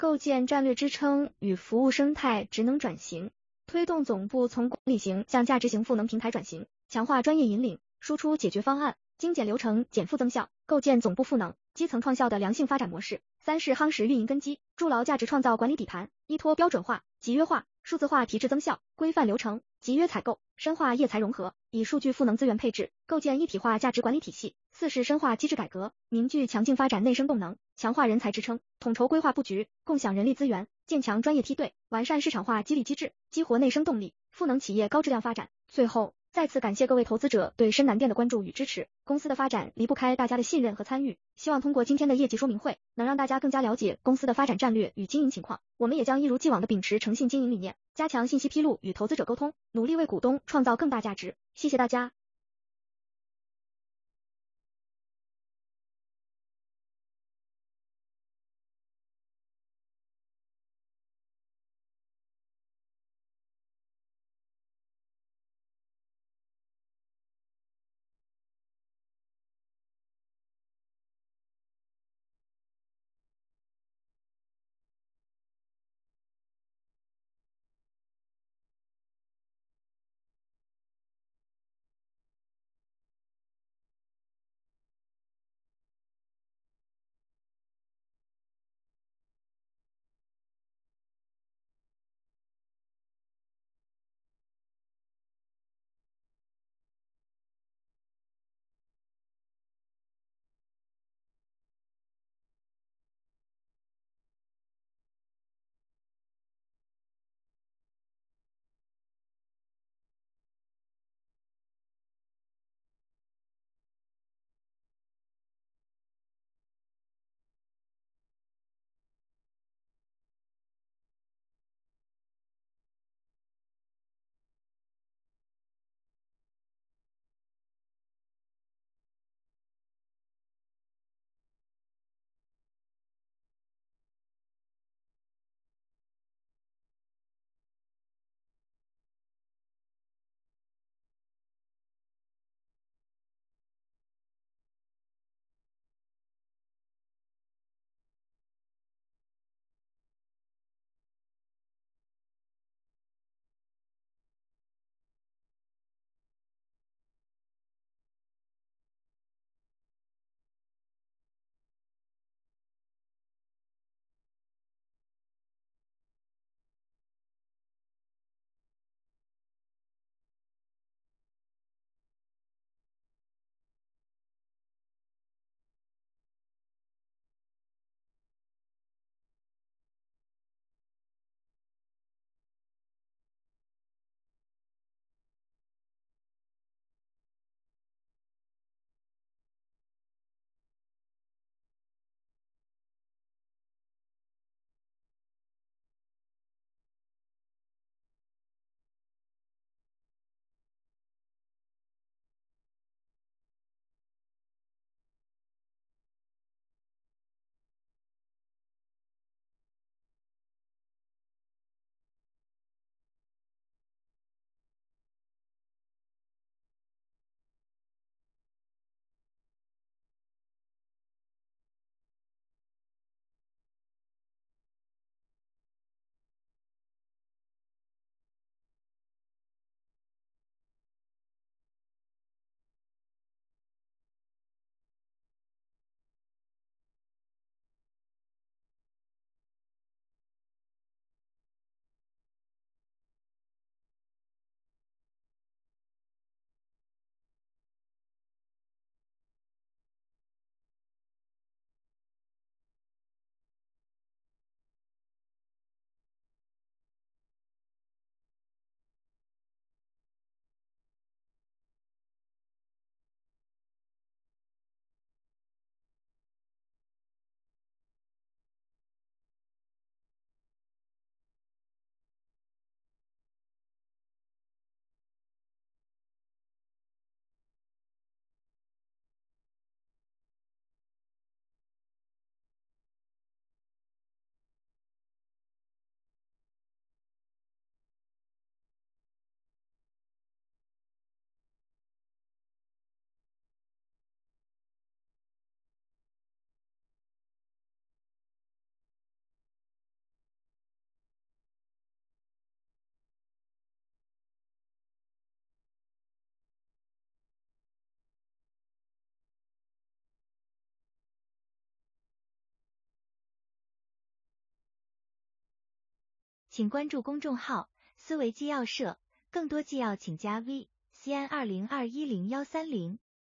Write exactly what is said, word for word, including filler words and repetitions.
构建战略支撑与服务生态职能转型，推动总部从管理型向价值型赋能平台转型，强化专业引领，输出解决方案，精简流程，减负增效，构建总部赋能、基层创效的良性发展模式。三是夯实运营根基，筑牢价值创造管理底盘，依托标准化、集约化、数字化提质增效，规范流程，集约采购，深化业财融合，以数据赋能资源配置，构建一体化价值管理体系。四是深化机制改革，凝聚强劲发展内生动能，强化人才支撑，统筹规划布局，共享人力资源，建强专业梯队，完善市场化激励机制，激活内生动力，赋能企业高质量发展。最后，再次感谢各位投资者对深南电的关注与支持，公司的发展离不开大家的信任和参与，希望通过今天的业绩说明会，能让大家更加了解公司的发展战略与经营情况。我们也将一如既往的秉持诚信经营理念，加强信息披露与投资者沟通，努力为股东创造更大价值。谢谢大家。 请关注公众号思维纪要社，更多纪要请加 V 西安二零二一零幺三零。